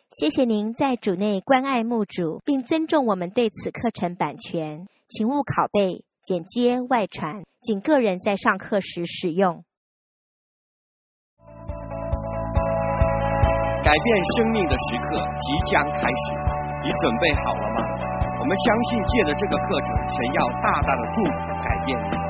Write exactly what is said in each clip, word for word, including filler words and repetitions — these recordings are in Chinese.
谢谢您在主内关爱牧主，并尊重我们对此课程版权，请勿拷贝、剪接、外传，仅个人在上课时使用。 改变生命的时刻即将开始，你准备好了吗？我们相信借着这个课程，神要大大的祝福改变你。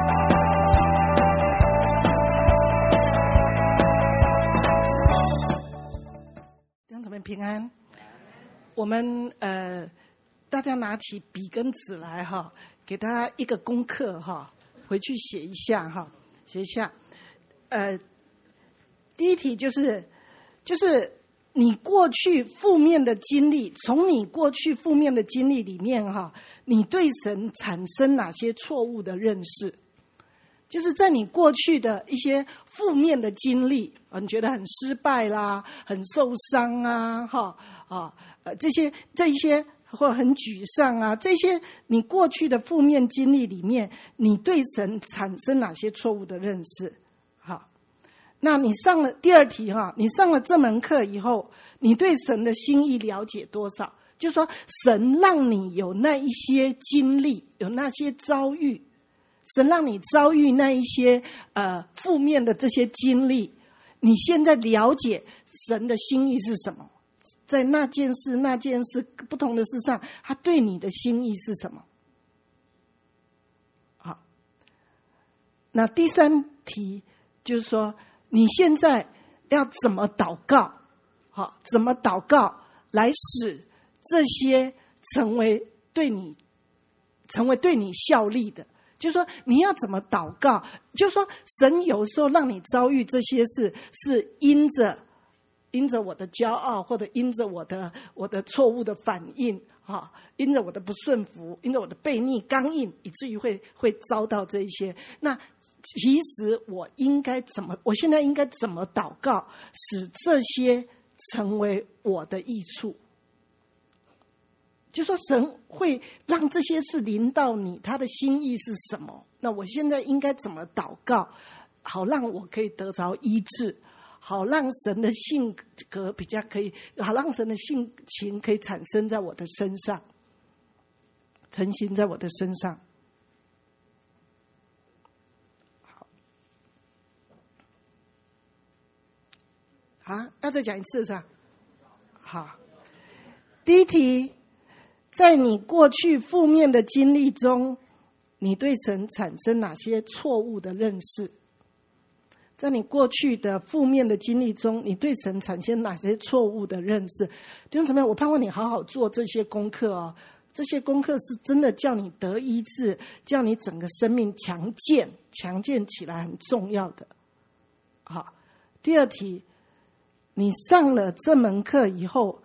弟兄姊妹平安。我们呃，大家拿起笔跟纸来哈，给大家一个功课哈，回去写一下哈，写一下。呃，第一题就是就是你过去负面的经历，从你过去负面的经历里面哈，你对神产生哪些错误的认识？就是在你过去的一些负面的经历，你觉得很失败啦，很受伤啊，哈啊，呃，这些这一些或很沮丧啊，这些你过去的负面经历里面，你对神产生哪些错误的认识？好，那你上了第二题哈，你上了这门课以后，你对神的心意了解多少？就是说，神让你有那一些经历，有那些遭遇。神让你遭遇那一些呃负面的这些经历，你现在了解神的心意是什么？在那件事、那件事不同的事上，他对你的心意是什么？好，那第三题就是说，你现在要怎么祷告？好，怎么祷告来使这些成为对你成为对你效力的？就是说你要怎么祷告，就是说神有时候让你遭遇这些事，是因着因着我的骄傲，或者因着我的我的错误的反应啊，因着我的不顺服，因着我的悖逆刚硬，以至于会会遭到这一些。那其实我应该怎么我现在应该怎么祷告，使这些成为我的益处？就说神会让这些事临到你，他的心意是什么？那我现在应该怎么祷告，好让我可以得着医治，好让神的性格比较可以，好让神的性情可以产生在我的身上，成型在我的身上。好，啊，要再讲一次是吧？好，第一题。在你过去负面的经历中，你对神产生哪些错误的认识？在你过去的负面的经历中，你对神产生哪些错误的认识？弟兄姊妹，我盼望你好好做这些功课哦。这些功课是真的叫你得医治，叫你整个生命强健、强健起来，很重要的。好，第二题，你上了这门课以后，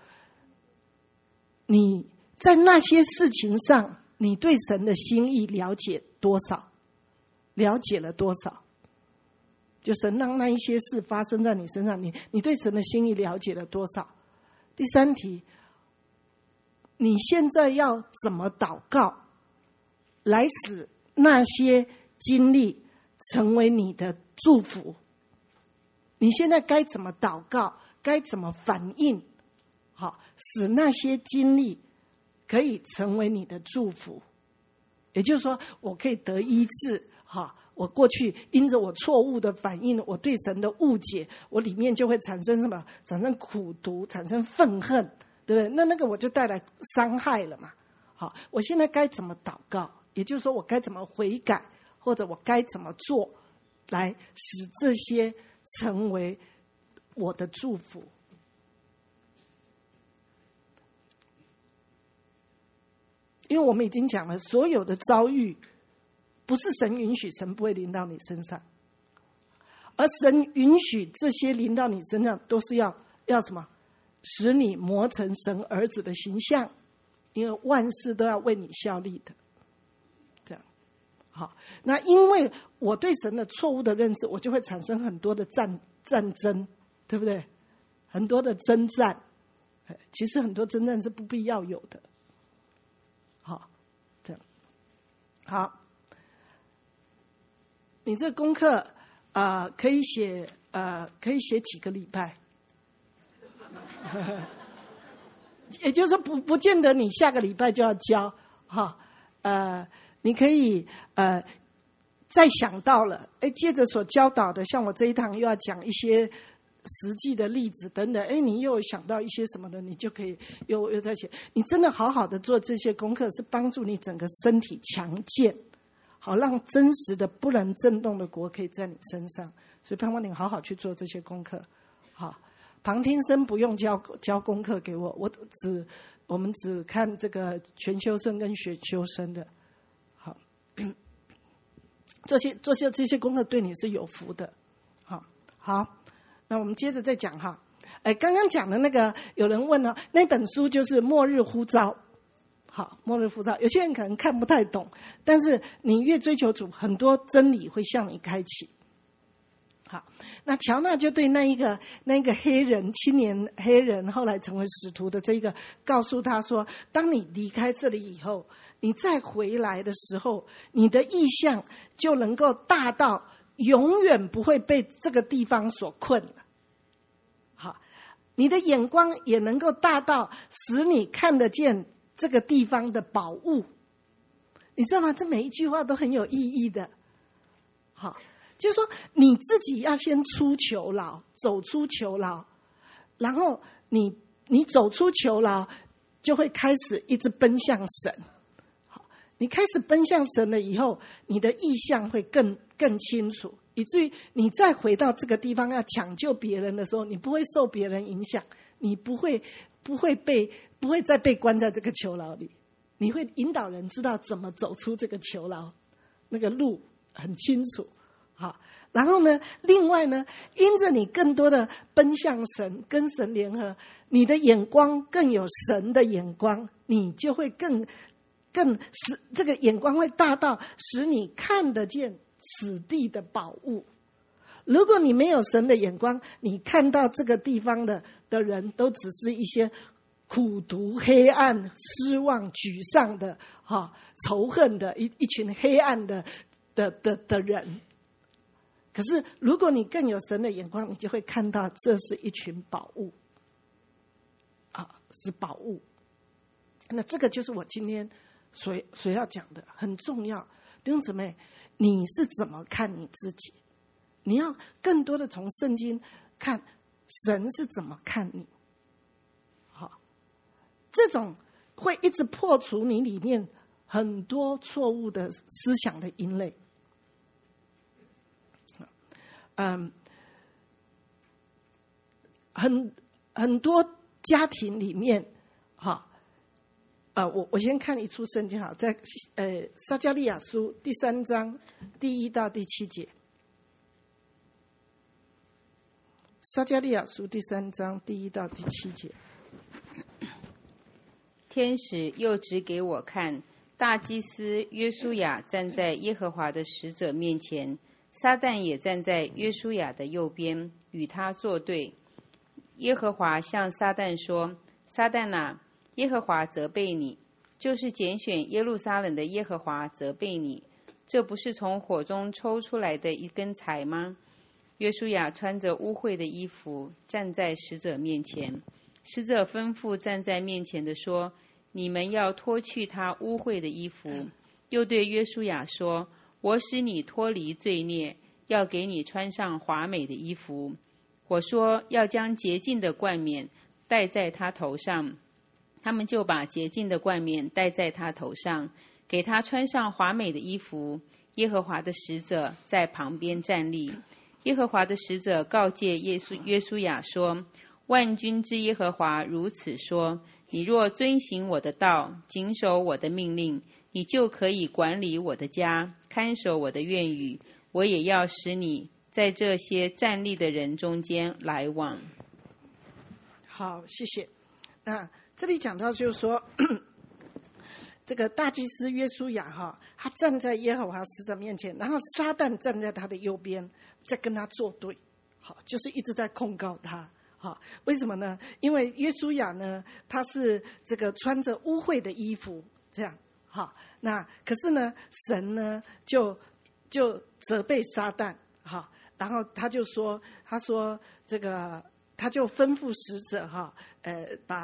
你在那些事情上，你对神的心意了解多少？了解了多少？就神让那一些事发生在你身上，你你对神的心意了解了多少？第三题，你现在要怎么祷告，来使那些经历成为你的祝福？你现在该怎么祷告？该怎么反应？好，使那些经历可以成为你的祝福。也就是说，我可以得医治，哈，我过去因着我错误的反应，我对神的误解，我里面就会产生什么？产生苦毒，产生愤恨，对不对？那那个我就带来伤害了嘛。好，我现在该怎么祷告？也就是说，我该怎么悔改，或者我该怎么做，来使这些成为我的祝福？因为我们已经讲了，所有的遭遇不是神允许，神不会临到你身上，而神允许这些临到你身上，都是要要什么？使你磨成神儿子的形象，因为万事都要为你效力的。这样，好，那因为我对神的错误的认识，我就会产生很多的战战争，对不对？很多的征战，其实很多征战是不必要有的。好，这样好。你这功课啊、呃，可以写呃，可以写几个礼拜？ 也就是说不不见得你下个礼拜就要教哈，呃，你可以呃再想到了，哎，接着所教导的，像我这一堂又要讲一些实际的例子等等，哎，你又想到一些什么的，你就可以又又在写。你真的好好的做这些功课，是帮助你整个身体强健，好让真实的不能震动的国可以在你身上。所以盼望你好好去做这些功课。好，旁听生不用交交功课给我，我只我们只看这个全修生跟学修生的。好，这些做些这些功课对你是有福的。好，好。那我们接着再讲哈，哎，刚刚讲的那个有人问了，那本书就是《末日呼召》。好，《末日呼召》，有些人可能看不太懂，但是你越追求主，很多真理会向你开启。好，那乔纳就对那一个那一个黑人青年黑人后来成为使徒的这个告诉他说，当你离开这里以后，你再回来的时候，你的意向就能够大到永远不会被这个地方所困了。好，你的眼光也能够大到使你看得见这个地方的宝物。你知道吗？这每一句话都很有意义的。好，就是说你自己要先出囚牢，走出囚牢，然后你你走出囚牢，就会开始一直奔向神。好，你开始奔向神了以后，你的意向会更更清楚，以至于你再回到这个地方要抢救别人的时候，你不会受别人影响，你不会不会被不会再被关在这个囚牢里，你会引导人知道怎么走出这个囚牢，那个路很清楚。好，然后呢，另外呢，因着你更多的奔向神，跟神联合，你的眼光更有神的眼光，你就会更更使这个眼光会大到使你看得见此地的宝物。如果你没有神的眼光，你看到这个地方的的人都只是一些苦毒、黑暗、失望、沮丧的、哈、仇恨的一一群黑暗的的的的人。可是，如果你更有神的眼光，你就会看到这是一群宝物，啊，是宝物。那这个就是我今天所所要讲的，很重要。弟兄姊妹，你是怎么看你自己？你要更多的从圣经看神是怎么看你。好，这种会一直破除你里面很多错误的思想的因类。嗯，很很多家庭里面，哈，呃，我我先看一处圣经哈，在呃撒迦利亚书第三章第一到第七节。撒迦利亚书第三章第一到第七节。 天使又指给我看，大祭司约书亚站在耶和华的使者面前。撒旦也站在约书亚的右边，与他作对。耶和华向撒旦说：撒旦啊，耶和华责备你，就是拣选耶路撒冷的耶和华责备你，这不是从火中抽出来的一根柴吗？约书亚穿着污秽的衣服站在使者面前，使者吩咐站在面前的说：你们要脱去他污秽的衣服。又对约书亚说：我使你脱离罪孽，要给你穿上华美的衣服。我说要将洁净的冠冕戴在他头上，他们就把洁净的冠冕戴在他头上，给他穿上华美的衣服。耶和华的使者在旁边站立。耶和华的使者告诫耶稣约书亚说：万军之耶和华如此说，你若遵行我的道，谨守我的命令，你就可以管理我的家，看守我的院宇，我也要使你在这些站立的人中间来往。 好，谢谢。那这里讲到就是说，这个大祭司约书亚哈，他站在耶和华使者面前，然后撒旦站在他的右边，在跟他作对，好，就是一直在控告他。好，为什么呢？因为约书亚呢，他是这个穿着污秽的衣服，这样。好，那可是呢，神呢就就责备撒旦，好，然后他就说，他说这个，他就吩咐使者哈，呃，把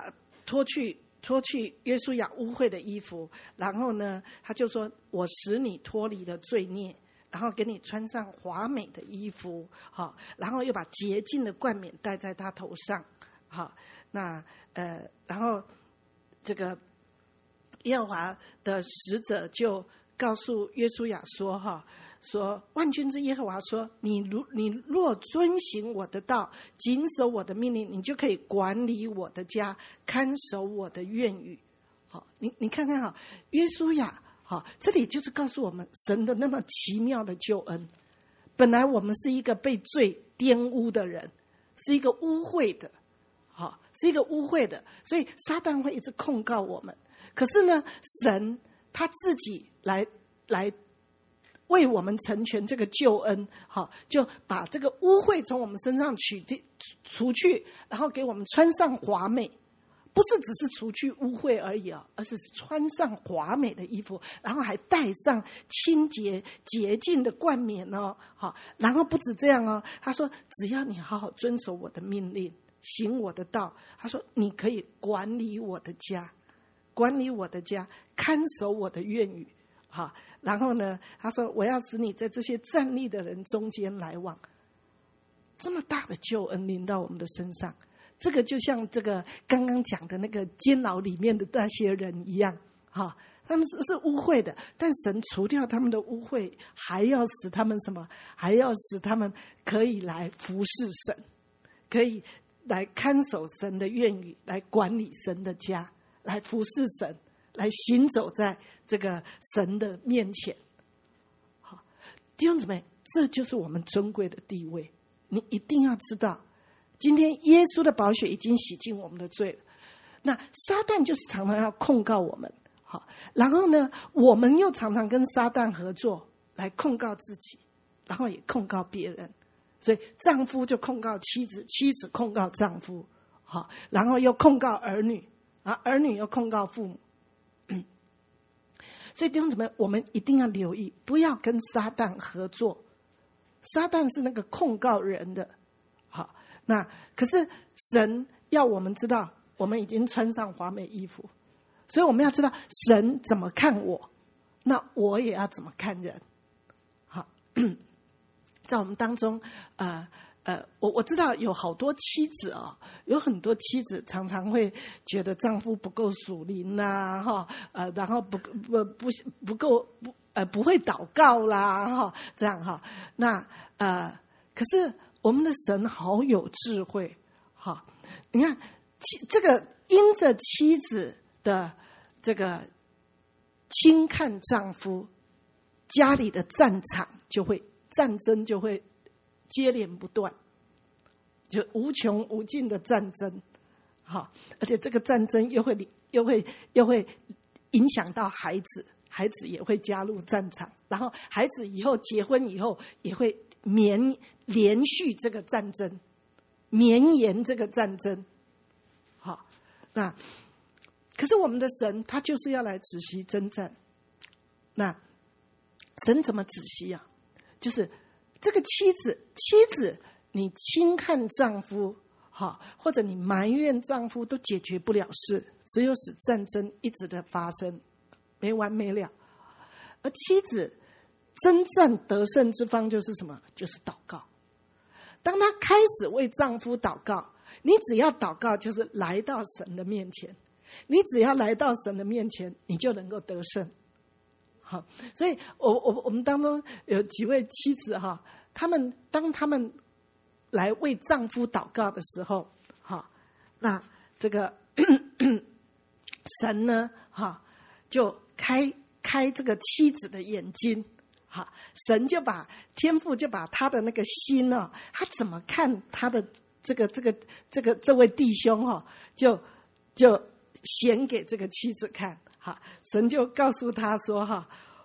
脱去脱去约书亚污秽的衣服，然后呢，他就说：“我使你脱离了罪孽，然后给你穿上华美的衣服，好，然后又把洁净的冠冕戴在他头上，好，那呃，然后这个耶和华的使者就告诉约书亚说：哈。”说万军之耶和华说，你如你若遵行我的道，谨守我的命令，你就可以管理我的家，看守我的院宇。好，你你看看哈，约书亚，好，这里就是告诉我们神的那么奇妙的救恩。本来我们是一个被罪玷污的人，是一个污秽的，好，是一个污秽的，所以撒旦会一直控告我们。可是呢，神他自己来来。为我们成全这个救恩，好，就把这个污秽从我们身上取缔除去，然后给我们穿上华美，不是只是除去污秽而已啊，而是穿上华美的衣服，然后还戴上清洁洁净的冠冕哦，好，然后不止这样哦，他说只要你好好遵守我的命令，行我的道，他说你可以管理我的家，管理我的家，看守我的院宇。好，然后呢，他说我要使你在这些站立的人中间来往。这么大的救恩临到我们的身上，这个就像这个刚刚讲的那个监牢里面的那些人一样，哈，他们是是污秽的，但神除掉他们的污秽，还要使他们什么？还要使他们可以来服侍神，可以来看守神的院宇，来管理神的家，来服侍神，来行走在这个神的面前。好，弟兄姊妹，这就是我们尊贵的地位。你一定要知道，今天耶稣的宝血已经洗净我们的罪了。那撒旦就是常常要控告我们，好，然后呢，我们又常常跟撒旦合作来控告自己，然后也控告别人。所以丈夫就控告妻子，妻子控告丈夫，好，然后又控告儿女，啊，儿女又控告父母。所以弟兄姊妹，我们一定要留意，不要跟撒旦合作。撒旦是那个控告人的，好，那可是神要我们知道，我们已经穿上华美衣服，所以我们要知道神怎么看我，那我也要怎么看人。好，在我们当中，呃呃，我我知道有好多妻子啊、哦，有很多妻子常常会觉得丈夫不够属灵啦，哈，呃，然后不不不不够不呃不会祷告啦，哈，这样哈，那呃，可是我们的神好有智慧，哈，你看妻这个因着妻子的这个轻看丈夫，家里的战场就会战争就会接连不断，就无穷无尽的战争，好，而且这个战争又会又会又会影响到孩子，孩子也会加入战场，然后孩子以后结婚以后也会绵连续这个战争，绵延这个战争，好，那可是我们的神他就是要来止息征战，那神怎么止息啊？就是这个妻子，妻子，你轻看丈夫，好，或者你埋怨丈夫，都解决不了事，只有使战争一直的发生，没完没了。而妻子征战得胜之方就是什么？就是祷告。当她开始为丈夫祷告，你只要祷告，就是来到神的面前，你只要来到神的面前，你就能够得胜。好，所以我我我们当中有几位妻子哈，他们当他们来为丈夫祷告的时候，哈，那这个神呢，哈，就开开这个妻子的眼睛，哈，神就把天父就把他的那个心呢，他怎么看他的这个这个这个这位弟兄哈，就就显给这个妻子看。好，神就告诉他说哈，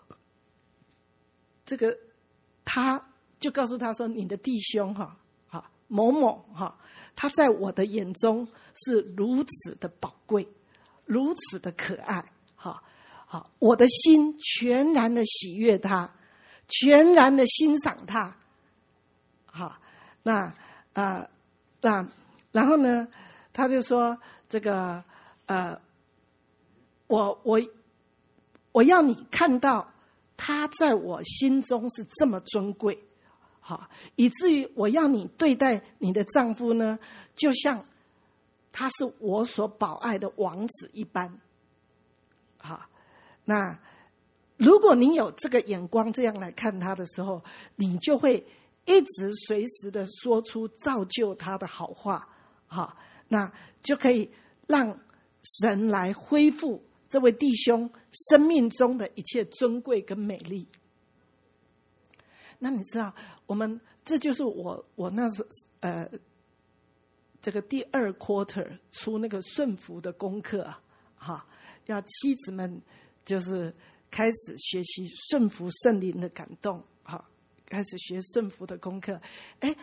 这个他就告诉他说，你的弟兄哈，好某某哈，他在我的眼中是如此的宝贵，如此的可爱，好好，我的心全然的喜悦他，全然的欣赏他，好，那啊、呃、那然后呢，他就说这个呃，我我我要你看到他在我心中是这么尊贵，好，以至于我要你对待你的丈夫呢，就像他是我所宝爱的王子一般。好，那如果你有这个眼光这样来看他的时候，你就会一直随时的说出造就他的好话，好，那就可以让神来恢复这位弟兄生命中的一切尊贵跟美丽。那你知道，我们这就是我我那时呃这个第二 quarter 出那个顺服的功课啊，哈，要妻子们就是开始学习顺服圣灵的感动，哈，开始学顺服的功课。哎，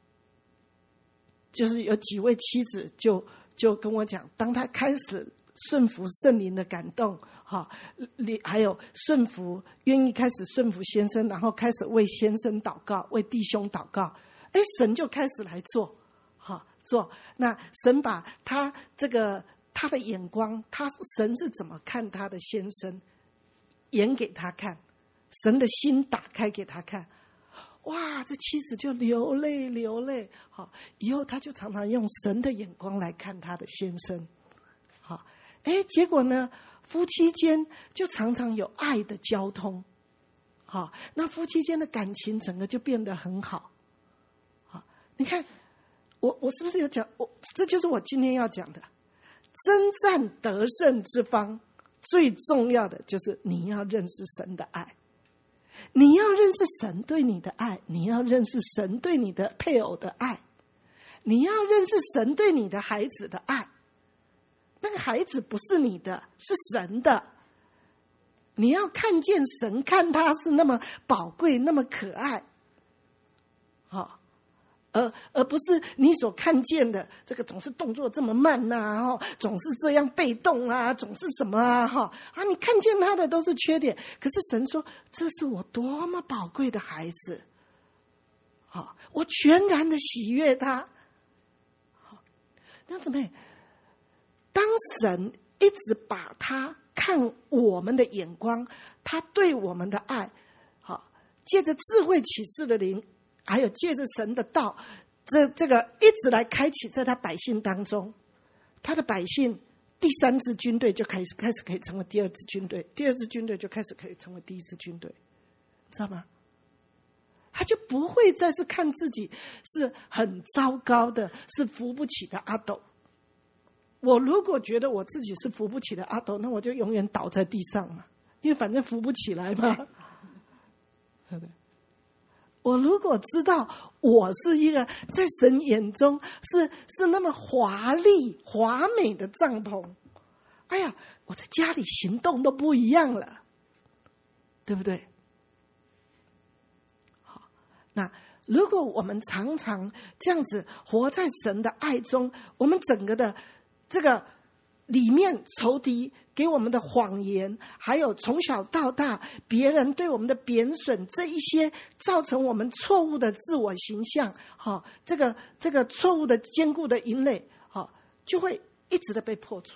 就是有几位妻子就就跟我讲，当他开始顺服圣灵的感动，哈，还有顺服，愿意开始顺服先生，然后开始为先生祷告，为弟兄祷告，哎，神就开始来做，哈，做。那神把他这个他的眼光，他神是怎么看他的先生，演给他看，神的心打开给他看。哇，这妻子就流泪流泪，好，以后他就常常用神的眼光来看他的先生，好，哎，结果呢，夫妻间就常常有爱的交通，好，那夫妻间的感情整个就变得很好，好，你看，我我是不是有讲？我这就是我今天要讲的，征战得胜之方，最重要的就是你要认识神的爱。你要认识神对你的爱，你要认识神对你的配偶的爱，你要认识神对你的孩子的爱。那个孩子不是你的，是神的。你要看见神看他是那么宝贵，那么可爱，好，而而不是你所看见的这个总是动作这么慢啊，总是这样被动啊，总是什么啊，哈啊！你看见他的都是缺点，可是神说这是我多么宝贵的孩子，好，我全然的喜悦他。好，那怎么样？当神一直把他看我们的眼光，他对我们的爱，好，借着智慧启示的灵。还有借着神的道，这这个一直来开启在他百姓当中，他的百姓第三支军队就开始开始可以成为第二支军队，第二支军队就开始可以成为第一支军队，知道吗？他就不会再是看自己是很糟糕的，是扶不起的阿斗。我如果觉得我自己是扶不起的阿斗，那我就永远倒在地上嘛，因为反正扶不起来嘛，对不对？我如果知道我是一个在神眼中是是那么华丽华美的帐篷，哎呀，我在家里行动都不一样了，对不对？好，那如果我们常常这样子活在神的爱中，我们整个的这个里面仇敌给我们的谎言，还有从小到大别人对我们的贬损，这一些造成我们错误的自我形象，好，这个这个错误的坚固的营垒，好，就会一直的被破除。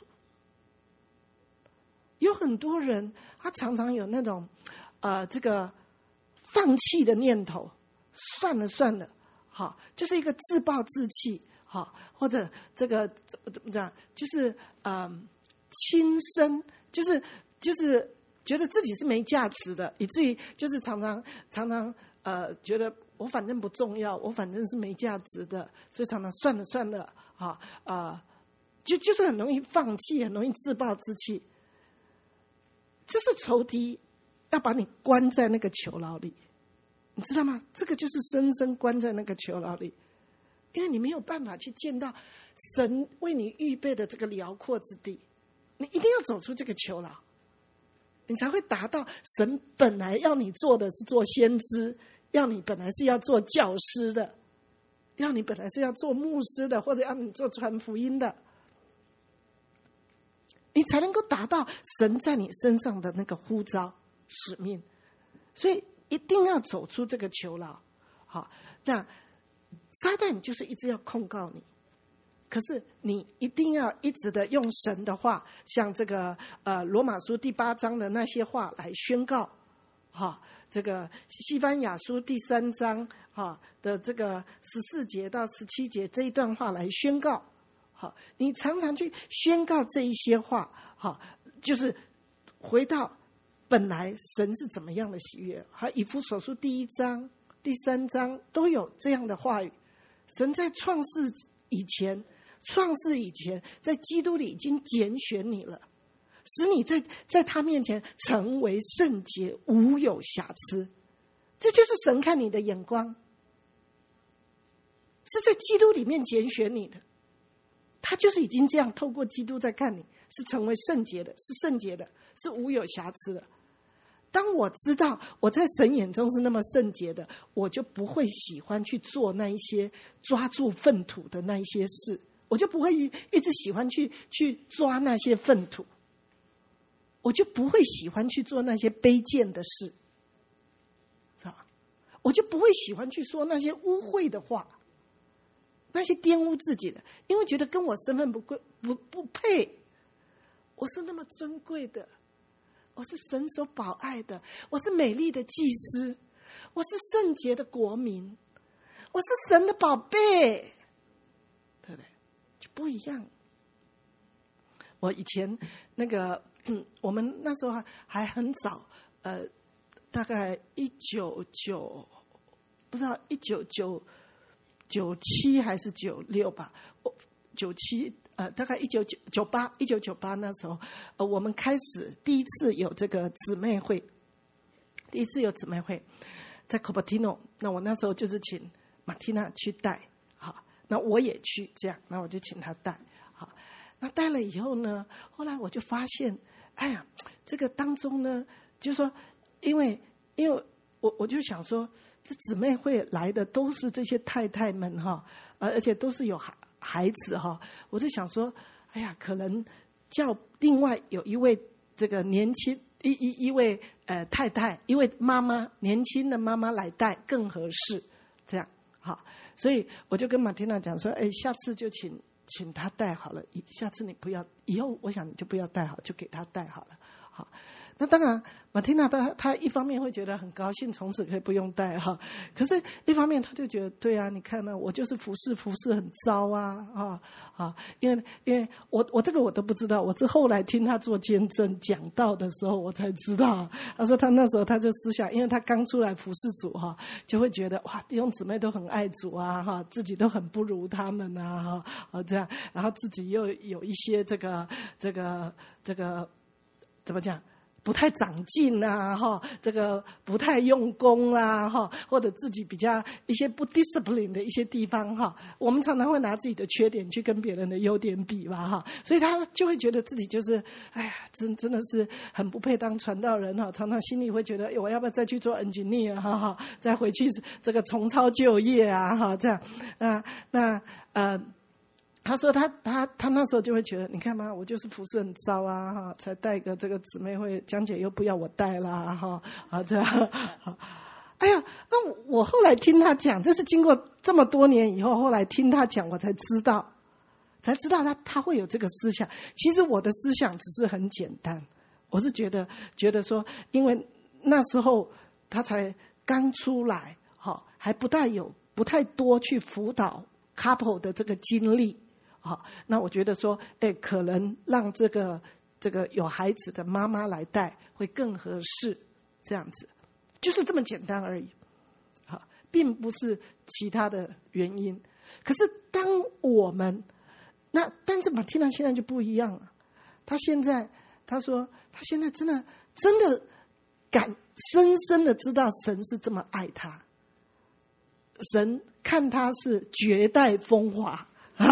有很多人他常常有那种呃这个放弃的念头，算了算了，好，就是一个自暴自弃，好，或者这个怎么怎么讲，就是嗯。呃轻生，就是就是觉得自己是没价值的，以至于就是常常常常呃觉得我反正不重要，我反正是没价值的，所以常常算了算了啊啊、呃，就就是很容易放弃，很容易自暴自弃。这是仇敌要把你关在那个囚牢里，你知道吗？这个就是深深关在那个囚牢里，因为你没有办法去见到神为你预备的这个辽阔之地。你一定要走出这个囚牢，你才会达到神本来要你做的是做先知，要你本来是要做教师的，要你本来是要做牧师的，或者要你做传福音的，你才能够达到神在你身上的那个呼召使命。所以一定要走出这个囚牢。好，那撒旦就是一直要控告你， 可是你一定要一直的用神的话，像这个呃罗马书第八章的那些话来宣告，哈，这个西番雅书第三章哈的这个十四节到十七节这一段话来宣告，好，你常常去宣告这一些话，好，就是回到本来神是怎么样的喜悦。好，以弗所书第一章、第三章都有这样的话语。神在创世以前，创世以前，在基督里已经拣选你了，使你在在他面前成为圣洁，无有瑕疵。这就是神看你的眼光，是在基督里面拣选你的。他就是已经这样透过基督在看你，是成为圣洁的，是圣洁的，是无有瑕疵的。当我知道我在神眼中是那么圣洁的，我就不会喜欢去做那一些抓住粪土的那一些事，我就不会一直喜欢去去抓那些粪土，我就不会喜欢去做那些卑贱的事，知道吧？我就不会喜欢去说那些污秽的话，那些玷污自己的，因为觉得跟我身份不贵不不配。我是那么尊贵的，我是神所宝爱的，我是美丽的祭司，我是圣洁的国民，我是神的宝贝，对不对？就不一样。我以前那个，嗯、我们那时候还还很早，呃，大概一九九，不知道一九九九七还是九六吧，九七。呃，大概一九九八，一九九八那时候，呃，我们开始第一次有这个姊妹会，第一次有姊妹会，在 Cupertino， 那我那时候就是请马蒂娜去带，好，那我也去这样，那我就请她带，好，那带了以后呢，后来我就发现，哎呀，这个当中呢，就是说，因为因为我我就想说，这姊妹会来的都是这些太太们哈，呃，而且都是有孩。孩子哈，我就想说，哎呀，可能叫另外有一位这个年轻一一一位呃太太，一位妈妈，年轻的妈妈来带更合适，这样好，所以我就跟马蒂娜讲说，哎，下次就请请她带好了，下次你不要，以后我想你就不要带好，就给她带好了，好。那当然，马蒂娜她她一方面会觉得很高兴，从此可以不用带哈。可是，一方面她就觉得，对啊，你看呢，我就是服侍服侍很糟啊啊啊！因为因为我我这个我都不知道，我是后来听她做见证讲道的时候，我才知道。她说她那时候她就思想，因为她刚出来服侍主哈，就会觉得哇，弟兄姊妹都很爱主啊哈，自己都很不如他们啊哈啊这样，然后自己又有一些这个这个这个怎么讲？不太长进啊，哈，这个不太用功啊，哈，或者自己比较一些不 discipline 的一些地方，哈，我们常常会拿自己的缺点去跟别人的优点比嘛，哈，所以他就会觉得自己就是，哎呀，真真的是很不配当传道人哈，常常心里会觉得，哎，我要不要再去做 engineer 哈哈，再回去这个重操旧业啊，哈，这样，啊，那呃。他说他他他那时候就会觉得，你看嘛，我就是服侍很糟啊，哈，才带个这个姊妹会，江姐又不要我带啦，哈，啊这样，哎呀，那我后来听他讲，这是经过这么多年以后，后来听他讲，我才知道，才知道他他会有这个思想。其实我的思想只是很简单，我是觉得觉得说，因为那时候他才刚出来，哈，还不太有不太多去辅导 couple 的这个经历。好，那我觉得说，哎，可能让这个这个有孩子的妈妈来带会更合适，这样子，就是这么简单而已。好，并不是其他的原因。可是当我们那，但是马蒂娜现在就不一样了。她现在她说，她现在真的真的感深深的知道神是这么爱她，神看她是绝代风华。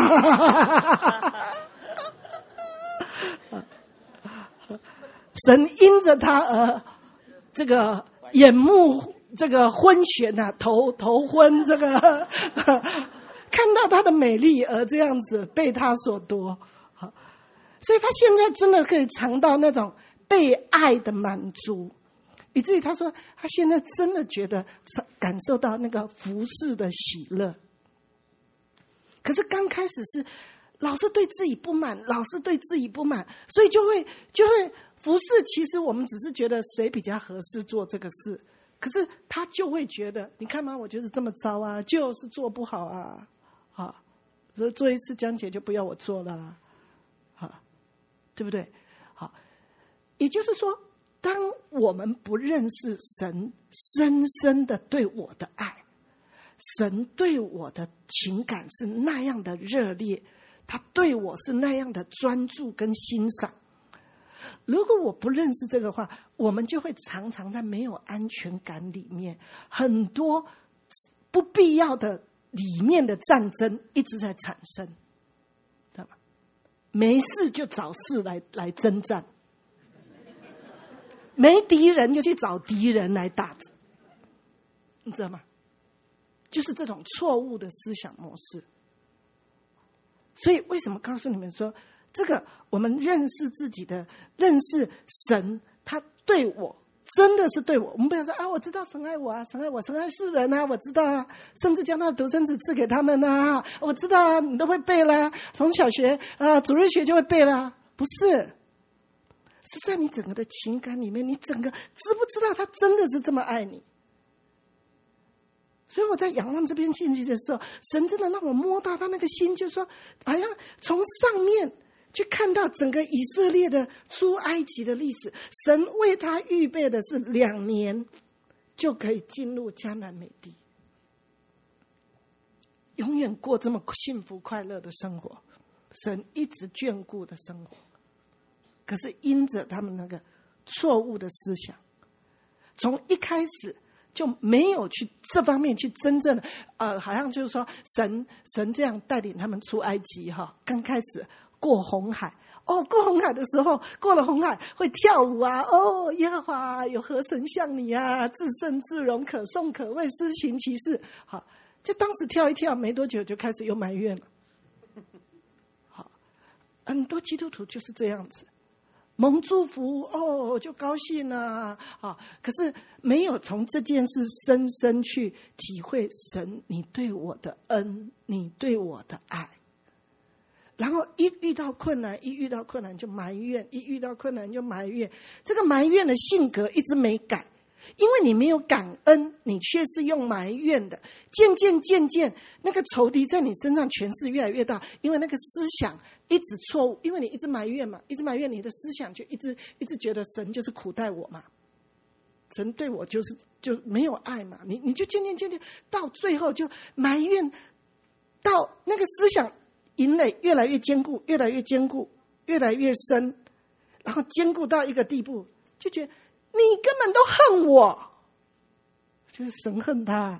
神因着他而这个眼目这个昏眩啊，头头昏，这个看到他的美丽而这样子被他所夺，所以他现在真的可以尝到那种被爱的满足，以至于他说他现在真的觉得感受到那个服侍的喜乐。可是刚开始是老是对自己不满，老是对自己不满，所以就会就会服侍。其实我们只是觉得谁比较合适做这个事，可是他就会觉得，你看嘛，我就是这么糟啊，就是做不好啊，啊，所以做一次讲解就不要我做了啊，啊，对不对？好，也就是说，当我们不认识神深深的对我的爱，神对我的情感是那样的热烈，他对我是那样的专注跟欣赏。如果我不认识这个话，我们就会常常在没有安全感里面，很多不必要的里面的战争一直在产生，知道吗？没事就找事来来征战，没敌人就去找敌人来打，你知道吗？就是这种错误的思想模式。所以为什么告诉你们说，这个我们认识自己的，认识神，他对我真的是对我，我们不要说啊，我知道神爱我啊，神爱我，神爱世人啊，我知道啊，甚至将他的独生子赐给他们啊，我知道啊，你都会背啦，从小学啊主日学就会背啦，不是，是在你整个的情感里面，你整个知不知道他真的是这么爱你？所以我在仰望这篇信息的时候，神真的让我摸到他那个心，就是说好像从上面去看到整个以色列的出埃及的历史，神为他预备的是两年就可以进入迦南美地，永远过这么幸福快乐的生活，神一直眷顾的生活。可是因着他们那个错误的思想，从一开始就没有去这方面去真正的呃，好像就是说神神这样带领他们出埃及哈，刚开始过红海哦，过红海的时候，过了红海会跳舞啊，哦，耶和华有何神像你啊，至圣至荣，可颂可畏，施行其事。好，就当时跳一跳，没多久就开始又埋怨了。好，很多基督徒就是这样子。蒙祝福哦，就高兴啊！啊，可是没有从这件事深深去体会神你对我的恩，你对我的爱。然后一遇到困难，一遇到困难就埋怨，一遇到困难就埋怨。这个埋怨的性格一直没改，因为你没有感恩，你却是用埋怨的。渐渐渐渐，那个仇敌在你身上权势越来越大，因为那个思想一直错误，因为你一直埋怨嘛，一直埋怨，你的思想就一直一直觉得神就是苦待我嘛，神对我就是就没有爱嘛，你你就渐渐渐渐到最后就埋怨，到那个思想营垒越来越坚固，越来越坚固，越来越深，然后坚固到一个地步，就觉得你根本都恨我，就是神恨他，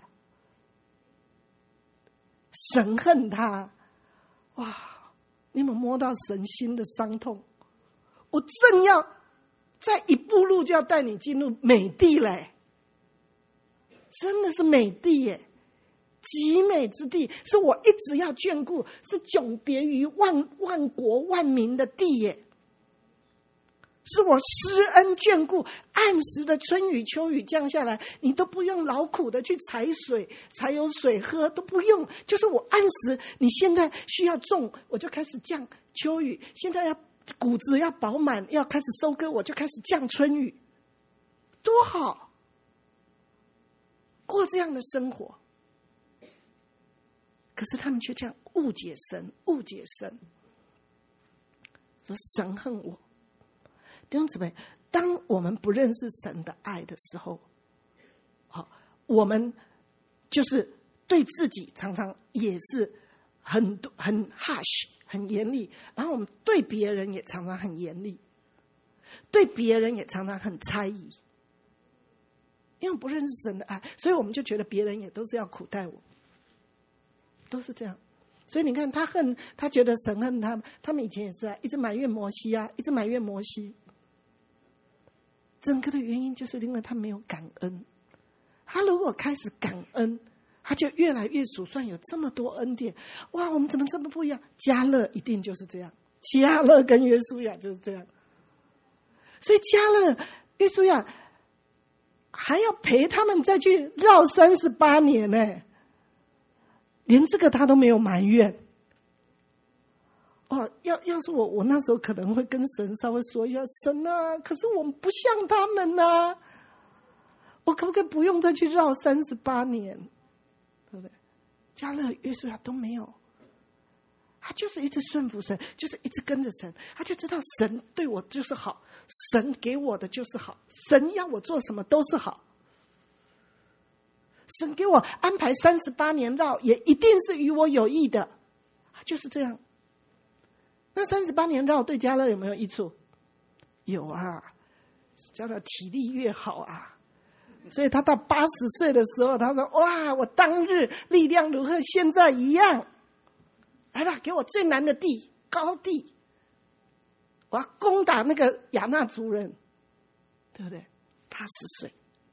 神恨他，哇！你有没有摸到神心的伤痛？我正要在一步路就要带你进入美地嘞，真的是美地耶，极美之地，是我一直要眷顾，是迥别于万万国万民的地耶，是我施恩眷顾，按时的春雨秋雨降下来，你都不用劳苦的去采水，才有水喝，都不用，就是我按时，你现在需要种，我就开始降秋雨，现在要谷子要饱满，要开始收割，我就开始降春雨，多好，过这样的生活。可是他们却这样误解神，误解神，说神恨我。弟兄姊妹，当我们不认识神的爱的时候，好，我们就是对自己常常也是很很 harsh 很严厉，然后我们对别人也常常很严厉，对别人也常常很猜疑，因为我不认识神的爱，所以我们就觉得别人也都是要苦待我，都是这样。所以你看他恨，他觉得神恨他们，他们以前也是啊，一直埋怨摩西啊，一直埋怨摩西。整个的原因就是因为他没有感恩，他如果开始感恩，他就越来越数算有这么多恩典。哇，我们怎么这么不一样？迦勒一定就是这样，迦勒跟约书亚就是这样。所以迦勒、约书亚还要陪他们再去绕三十八年呢，连这个他都没有埋怨。 哦，要要是我，我那时候可能会跟神稍微说一下，神啊，可是我们不像他们啊，我可不可以不用再去绕三十八年，对不对？迦勒、约书亚都没有，他就是一直顺服神，就是一直跟着神，他就知道神对我就是好，神给我的就是好，神要我做什么都是好，神给我安排三十八年绕，也一定是与我有益的，他就是这样。那三十八年绕对迦勒有没有益处？有啊，迦勒体力越好啊，所以他到八十岁的时候，他说：“哇，我当日力量如何现在一样，来吧，给我最难的地，高地，我要攻打那个亚衲族人，对不对？”八十岁，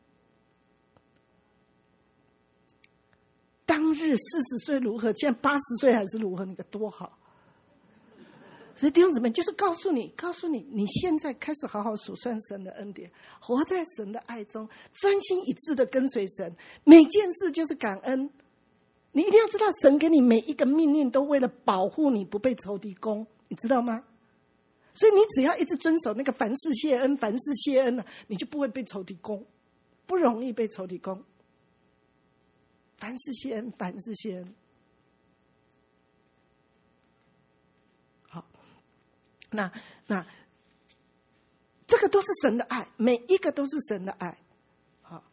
当日四十岁如何，现在八十岁还是如何？你看多好！所以弟兄姊妹，就是告诉你，告诉你，你现在开始好好数算神的恩典，活在神的爱中，专心一致的跟随神，每件事就是感恩。你一定要知道，神给你每一个命令都为了保护你不被仇敌攻，你知道吗？所以你只要一直遵守那个凡事谢恩，凡事谢恩了，你就不会被仇敌攻，不容易被仇敌攻。凡事谢恩，凡事谢恩。那那这个都是神的爱，每一个都是神的爱。好，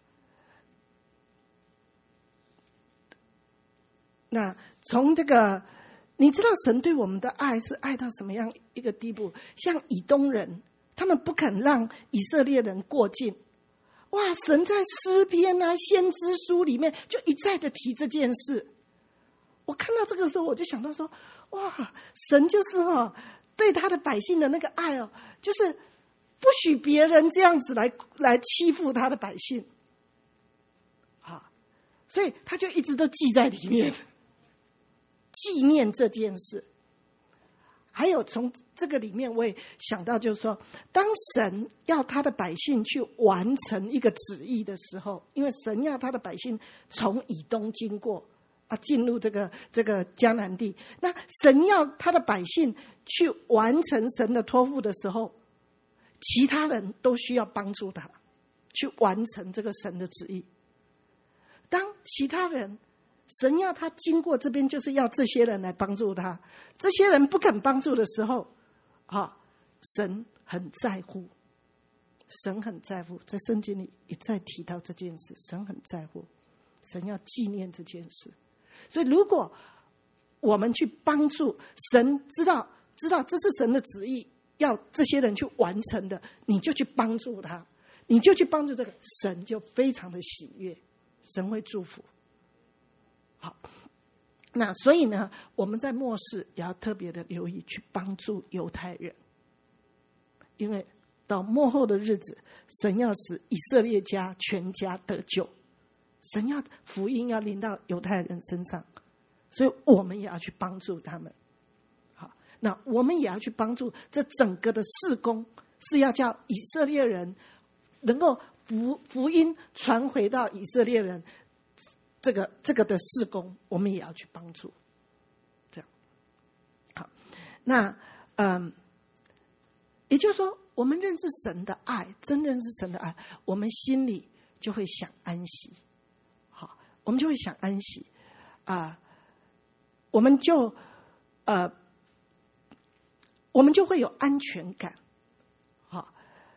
那从这个，你知道神对我们的爱是爱到什么样一个地步？像以东人，他们不肯让以色列人过境。哇，神在诗篇啊、先知书里面就一再的提这件事。我看到这个时候，我就想到说，哇，神就是哦。对他的百姓的那个爱哦，就是不许别人这样子来来欺负他的百姓，啊，所以他就一直都记在里面，纪念这件事。还有从这个里面，我也想到，就是说，当神要他的百姓去完成一个旨意的时候，因为神要他的百姓从以东经过。啊，进入这个这个迦南地，那神要他的百姓去完成神的托付的时候，其他人都需要帮助他去完成这个神的旨意。当其他人神要他经过这边，就是要这些人来帮助他，这些人不肯帮助的时候，啊，神很在乎，神很在乎，在圣经里一再提到这件事，神很在乎，神要纪念这件事。所以如果我们去帮助神，知道知道这是神的旨意，要这些人去完成的，你就去帮助他，你就去帮助这个，神就非常的喜悦，神会祝福。好，那所以呢，我们在末世也要特别的留意去帮助犹太人，因为到末后的日子，神要使以色列家全家得救，神要福音要临到犹太人身上，所以我们也要去帮助他们。好，那我们也要去帮助这整个的事工，是要叫以色列人能够福福音传回到以色列人，这个这个的事工，我们也要去帮助。这样，好，那嗯，也就是说，我们认识神的爱，真认识神的爱，我们心里就会想安息。好，我们就会想安息啊、呃，我们就呃，我们就会有安全感。好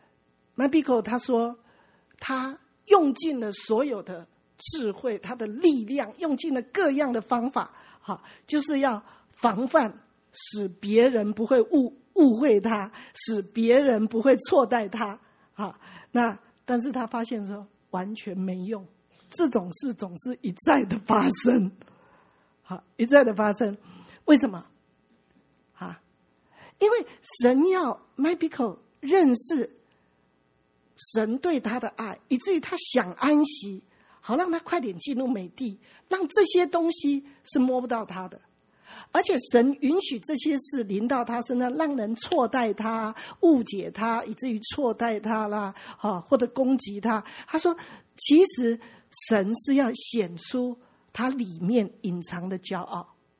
，Mabiko 他说，他用尽了所有的智慧，他的力量，用尽了各样的方法，好，就是要防范，使别人不会误误会他，使别人不会错待他。好，那但是他发现说完全没用。这种事总是一再的发生，好，一再的发生，为什么？啊，因为神要 Mabiko 认识神对他的爱，以至于他想安息，好让他快点进入美地，让这些东西是摸不到他的。而且神允许这些事临到他身上，让人错待他、误解他，以至于错待他啦，啊，或者攻击他。他说，其实神是要显出他里面隐藏的骄傲，就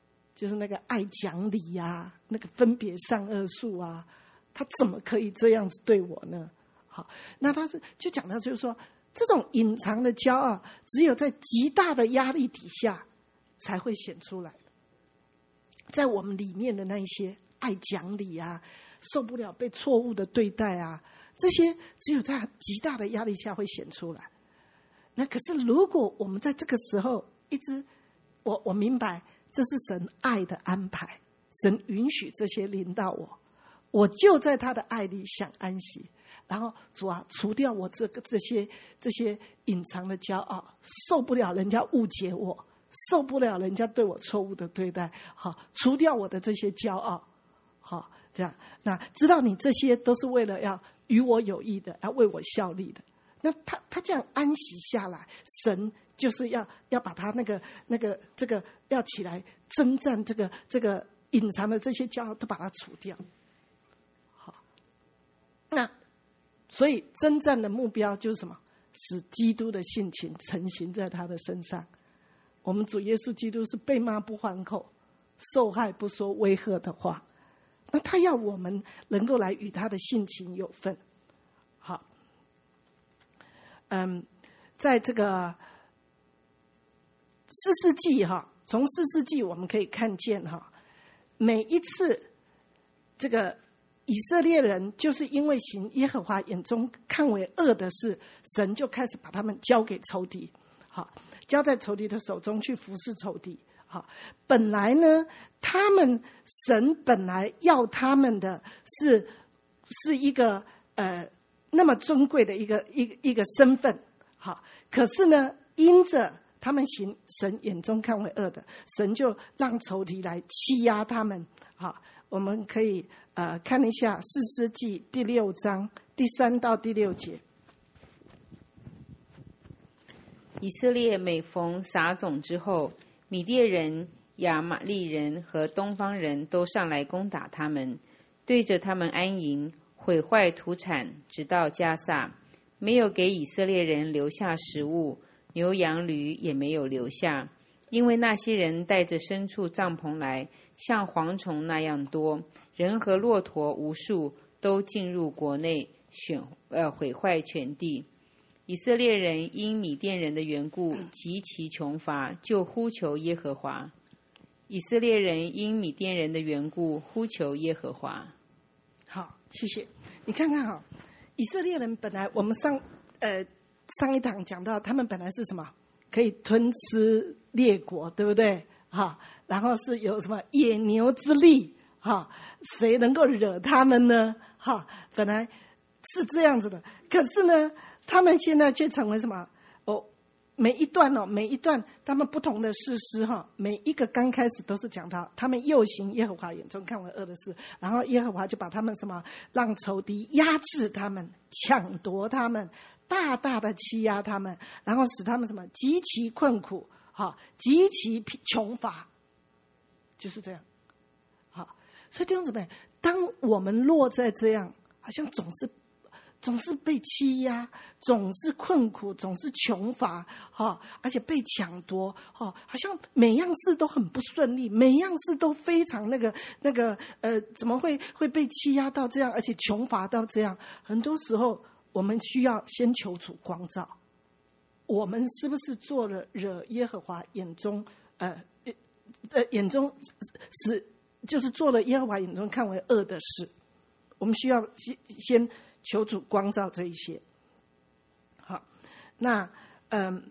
就是那个爱讲理啊，那个分别善恶树啊，他怎么可以这样子对我呢？好，那他是就讲到就是说，这种隐藏的骄傲，只有在极大的压力底下才会显出来。在我们里面的那一些爱讲理啊，受不了被错误的对待啊，这些只有在极大的压力下会显出来。那可是如果我们在这个时候一直，我我明白这是神爱的安排，神允许这些临到我，我就在他的爱里享安息。然后主啊，除掉我这个这些这些隐藏的骄傲，受不了人家误解我，受不了人家对我错误的对待，好，除掉我的这些骄傲，好，这样，那知道你这些都是为了要与我有益的，要为我效力的。那他他这样安息下来，神就是要要把他那个那个这个要起来征战这个这个隐藏的这些骄傲都把它除掉。好，那所以征战的目标就是什么？使基督的性情成型在他的身上。我们主耶稣基督是被骂不还口，受害不说威吓的话，那他要我们能够来与他的性情有份。好，嗯，在这个四世纪哈，从四世纪我们可以看见哈，每一次这个以色列人就是因为行耶和华眼中看为恶的事，神就开始把他们交给仇敌，好，交在仇敌的手中去服侍仇敌。好，本来呢，他们神本来要他们的是是一个呃那么尊贵的一个一个一个身份，好，可是呢，因着他们行神眼中看为恶的，神就让仇敌来欺压他们。好，我们可以呃看一下士师记第六章第三到第六节。 以色列每逢撒种之后，米甸人、亚玛利人和东方人都上来攻打他们，对着他们安营，毁坏土产，直到加萨，没有给以色列人留下食物，牛羊驴也没有留下，因为那些人带着牲畜帐篷来，像蝗虫那样多，人和骆驼无数，都进入国内，选呃毁坏全地。以色列人因米甸人的缘故极其穷乏，就呼求耶和华。以色列人因米甸人的缘故呼求耶和华。 好，谢谢。你看看哈，以色列人本来我们上呃上一堂讲到，他们本来是什么？可以吞吃列国，对不对？哈，然后是有什么野牛之力？哈，谁能够惹他们呢？哈，本来是这样子的，可是呢，他们现在却成为什么？哦，每一段哦，每一段他们不同的士师哈，每一个刚开始都是讲到他们又行耶和华眼中看为恶的事，然后耶和华就把他们什么，让仇敌压制他们，抢夺他们，大大的欺压他们，然后使他们什么极其困苦，哈，极其穷乏，就是这样。好，所以弟兄姊妹，当我们落在这样，好像总是。总是被欺压，总是困苦，总是穷乏，哈，而且被抢夺，哈，好像每样事都很不顺利，每样事都非常那个那个，呃，怎么会会被欺压到这样，而且穷乏到这样？很多时候，我们需要先求主光照，我们是不是做了惹耶和华眼中，呃，呃眼中是就是做了耶和华眼中看为恶的事？我们需要先先。求主光照这一些。好，那嗯，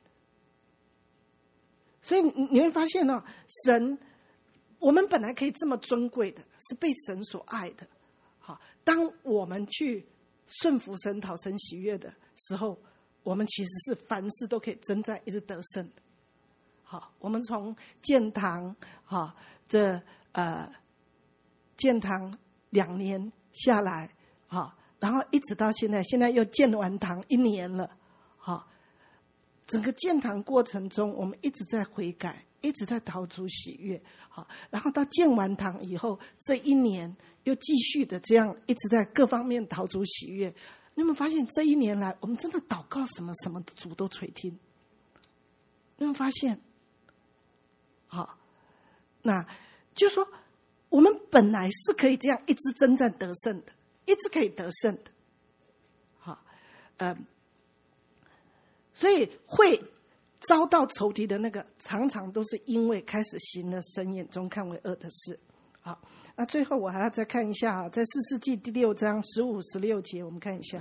所以你会发现哦，神，我们本来可以这么尊贵的，是被神所爱的。好，当我们去顺服神、讨神喜悦的时候，我们其实是凡事都可以征战，一直得胜的。好，我们从建堂，好，这呃建堂两年下来，好。然后一直到现在，现在又建完堂一年了，好，整个建堂过程中，我们一直在悔改，一直在讨主喜悦，好，然后到建完堂以后，这一年又继续的这样一直在各方面讨主喜悦。你有没有发现这一年来，我们真的祷告什么什么主都垂听？你有没有发现？好， 那就是说，我们本来是可以这样一直征战得胜的，一直可以得胜的。好，嗯，所以会遭到仇敌的那个，常常都是因为开始行了神眼中看为恶的事。好，那最后我还要再看一下，在士师记第六章十五、十六节，我们看一下。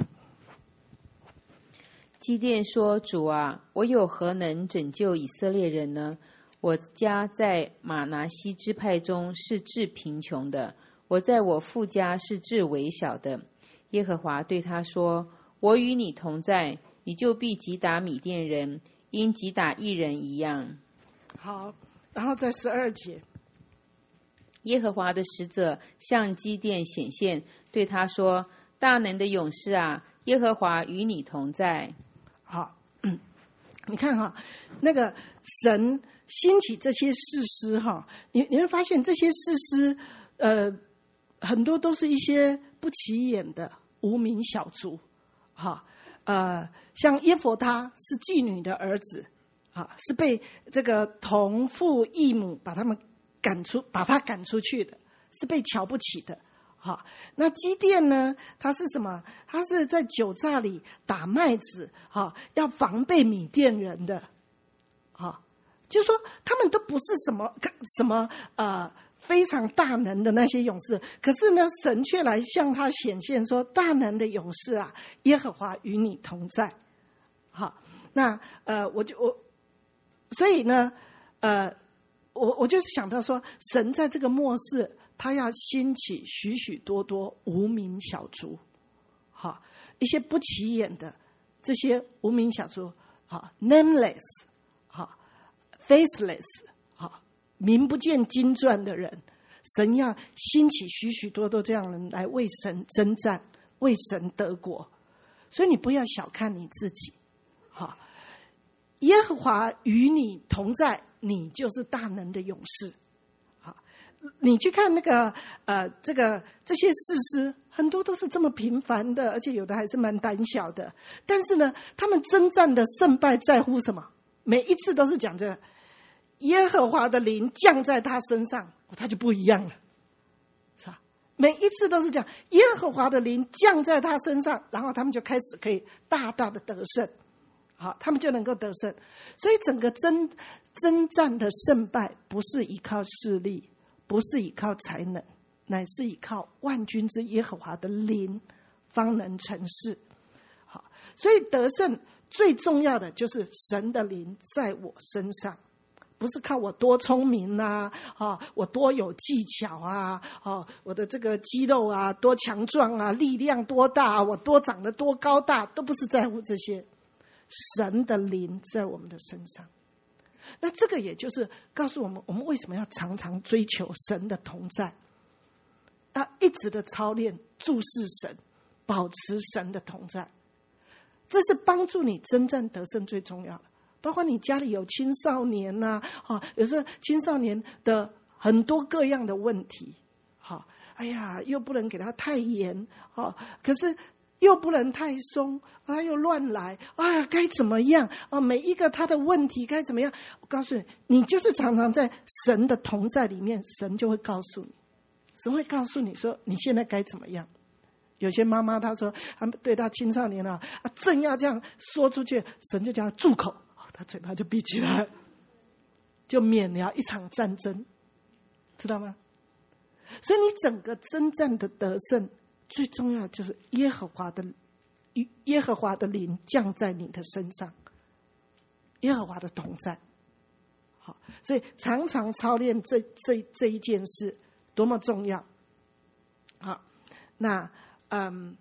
基甸说：“主啊，我有何能拯救以色列人呢？我家在玛拿西支派中是至贫穷的，我在我父家是至微小的。”耶和华对他说：“我与你同在，你就必击打米甸人，因击打一人一样。” 好，然后在十二节， 耶和华的使者向基甸显现，对他说：“大能的勇士啊，耶和华与你同在。” 好，嗯，你看哈，那个神兴起这些士师哈，你你会发现这些士师，呃，很多都是一些不起眼的无名小卒，哈，呃，像耶弗他是妓女的儿子，啊，是被这个同父异母把他们赶出，把他赶出去的，是被瞧不起的。好，那基甸呢？他是什么？他是在酒榨里打麦子，好，要防备米甸人的，好，就是说他们都不是什么什么呃非常大能的那些勇士，可是呢，神却来向他显现说：“大能的勇士啊，耶和华与你同在。”好，那呃，我就我，所以呢，呃，我我就是想到说，神在这个末世。他要兴起许许多多无名小卒，好，一些不起眼的这些无名小卒，好 ，nameless， 好 ，faceless， 好，名不见经传的人，神要兴起许许多多这样的人来为神征战，为神得国。所以你不要小看你自己，好，耶和华与你同在，你就是大能的勇士。你去看那个呃，这个这些士师，很多都是这么平凡的，而且有的还是蛮胆小的。但是呢，他们征战的胜败在乎什么？每一次都是讲这耶和华的灵降在他身上，他就不一样了，是吧？每一次都是讲耶和华的灵降在他身上，然后他们就开始可以大大的得胜，好，他们就能够得胜。所以整个征征战的胜败不是依靠势力。不是依靠才能，乃是依靠万军之耶和华的灵，方能成事。好，所以得胜最重要的就是神的灵在我身上，不是靠我多聪明啊，啊，我多有技巧啊，啊，我的这个肌肉啊多强壮啊，力量多大，我多长得多高大，都不是在乎这些。神的灵在我们的身上。那这个也就是告诉我们，我们为什么要常常追求神的同在，要一直的操练注视神，保持神的同在，这是帮助你征战得胜最重要的。包括你家里有青少年啊，有时候青少年的很多各样的问题，哎呀，又不能给他太严，可是又不能太松，他又乱来，哎呀，该怎么样啊？每一个他的问题该怎么样？我告诉你，你就是常常在神的同在里面，神就会告诉你，神会告诉你说你现在该怎么样。有些妈妈她说，她对她青少年啊，正要这样说出去，神就叫她住口，她嘴巴就闭起来，就免了一场战争，知道吗？所以你整个征战的得胜。最重要的就是耶和华的耶和华的灵降在你的身上，耶和华的同在。好，所以常常操练这这这一件事多么重要。好，那嗯，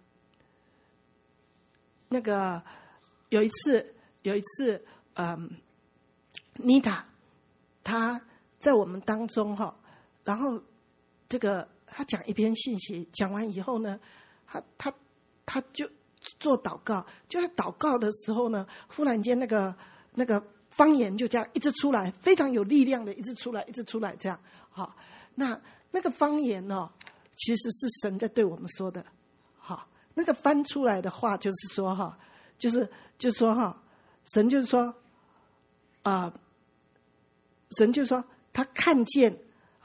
那个有一次有一次，嗯，妮塔她在我们当中哈，然后这个。他讲一篇信息，讲完以后呢，他他他就做祷告，就在祷告的时候呢，忽然间那个那个方言就这样一直出来，非常有力量的一直出来，一直出来这样。好，那那个方言哦，其实是神在对我们说的。好，那个翻出来的话就是说哈，就是就是说哈，神就是说啊、呃，神就是说他看见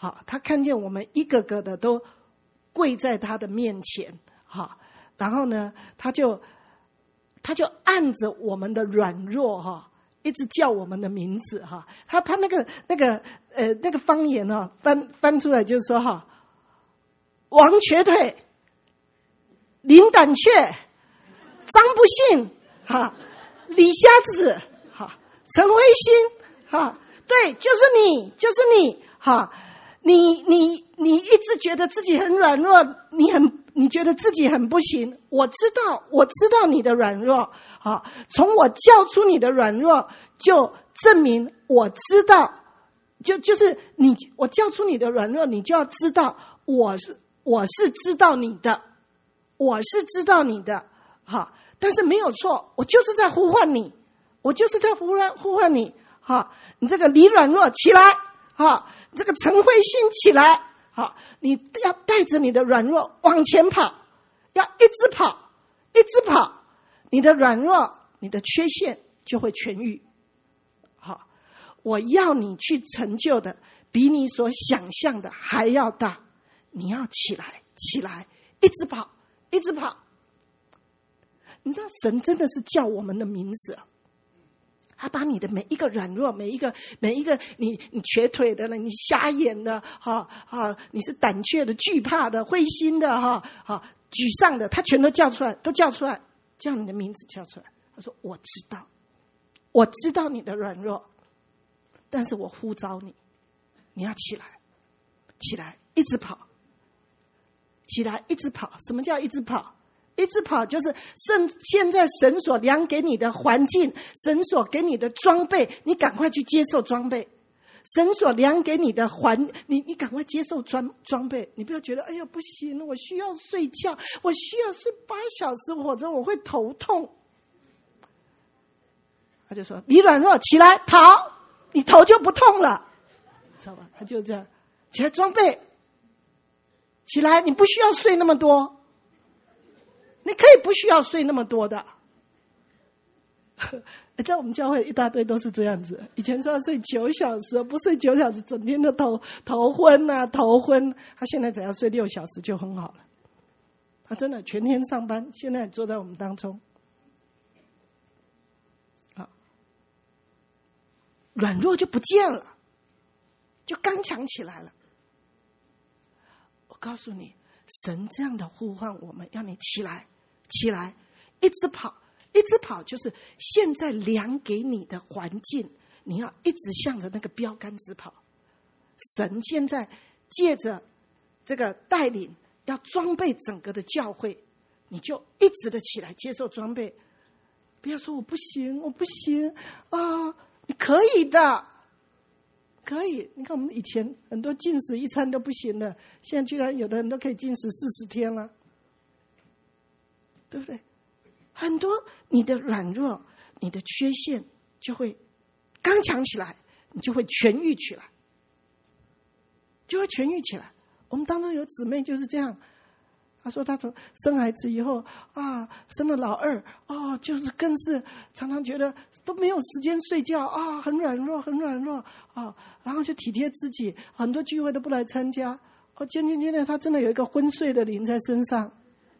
好，他看见我们一个个的都跪在他的面前，好，然后呢，他就他就按着我们的软弱哈，一直叫我们的名字哈。他他那个那个呃那个方言哈，翻翻出来就是说哈，王瘸腿、林胆怯、张不信哈、李瞎子哈、陈灰心哈，对，就是你，就是你哈。你你你一直觉得自己很软弱，你很你觉得自己很不行。我知道，我知道你的软弱。好，从我叫出你的软弱，就证明我知道，就就是你，我叫出你的软弱，你就要知道，我是我是知道你的，我是知道你的。好，但是没有错，我就是在呼唤你，我就是在呼唤呼唤你。好，你这个李软弱起来，好。这个陈慧心起来，好，你要带着你的软弱往前跑，要一直跑，一直跑，你的软弱，你的缺陷就会痊愈。好，我要你去成就的比你所想象的还要大，你要起来，起来，一直跑，一直跑。你知道神真的是叫我们的名字，他把你的每一个软弱，每一个每一个你你瘸腿的了，你瞎眼的，哈啊，你是胆怯的、惧怕的、灰心的，哈啊，沮丧的，他全都叫出来，都叫出来，叫你的名字叫出来。他说：“我知道，我知道你的软弱，但是我呼召你，你要起来，起来，一直跑，起来，一直跑。什么叫一直跑？”一直跑就是神现在神所量给你的环境，神所给你的装备，你赶快去接受装备。神所量给你的环，你你赶快接受装装备。你不要觉得哎呀不行，我需要睡觉，我需要睡八小时，否则我会头痛。他就说：“你软弱，起来跑，你头就不痛了。”知道吧？他就这样，起来装备，起来，你不需要睡那么多。你可以不需要睡那么多的，在我们教会一大堆都是这样子。以前说要睡九小时，不睡九小时，整天都头头昏啊，头昏。他现在只要睡六小时就很好了。他真的全天上班，现在坐在我们当中。好，软弱就不见了，就刚强起来了。我告诉你，神这样的呼唤我们，要你起来，起来，一直跑，一直跑，就是现在量给你的环境，你要一直向着那个标杆直跑。神现在借着这个带领，要装备整个的教会，你就一直的起来接受装备。不要说我不行，我不行啊，你可以的。可以，你看我们以前很多禁食一餐都不行的，现在居然有的人都可以禁食四十天了，对不对？很多你的软弱、你的缺陷就会刚强起来，你就会痊愈起来，就会痊愈起来。我们当中有姊妹就是这样，她说她从生孩子以后啊，生了老二啊，就是更是常常觉得都没有时间睡觉啊，很软弱，很软弱啊，然后就体贴自己，很多聚会都不来参加。哦，渐渐渐渐，她真的有一个昏睡的灵在身上，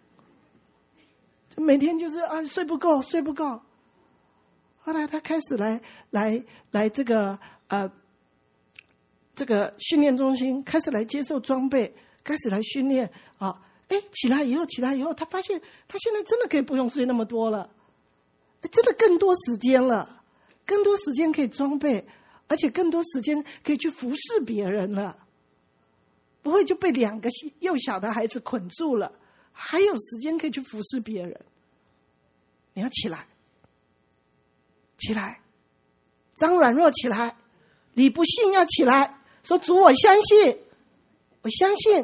就每天就是啊睡不够，睡不够。后来她开始来来来这个呃这个训练中心，开始来接受装备，开始来训练啊。哎，起来以后，起来以后，他发现他现在真的可以不用睡那么多了，真的更多时间了，更多时间可以装备，而且更多时间可以去服侍别人了，不会就被两个幼小的孩子捆住了，还有时间可以去服侍别人。你要起来，起来，张软弱起来，你不信要起来，说主我相信，我相信。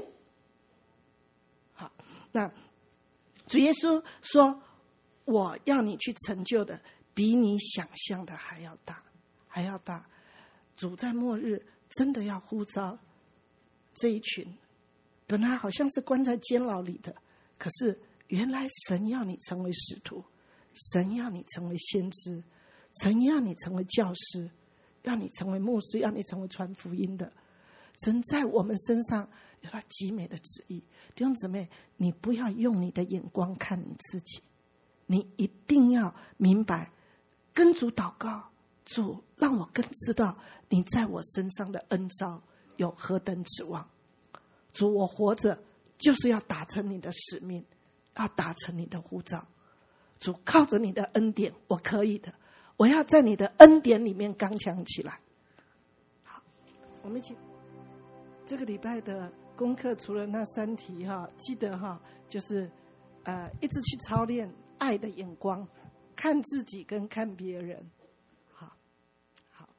那主耶稣说，我要你去成就的比你想象的还要大，还要大。主在末日真的要呼召这一群本来好像是关在监牢里的，可是原来神要你成为使徒，神要你成为先知，神要你成为教师，要你成为牧师，要你成为传福音的。 神在我们身上有他极美的旨意。弟兄姊妹，你不要用你的眼光看你自己，你一定要明白，跟主祷告，主让我更知道你在我身上的恩召有何等指望。主，我活着就是要达成你的使命，要达成你的呼召。主，靠着你的恩典，我可以的，我要在你的恩典里面刚强起来。好，我们一起。这个礼拜的功课除了那三题哈，记得哈，就是呃一直去操练爱的眼光，看自己跟看别人。好，好。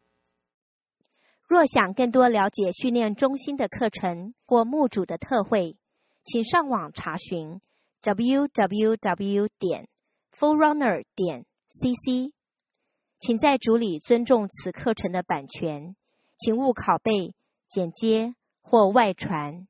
若想更多了解训练中心的课程或牧主的特会，请上网查询 double-u double-u double-u 点 forerunner 点 c c。请在主里尊重此课程的版权，请勿拷贝、剪接或外传。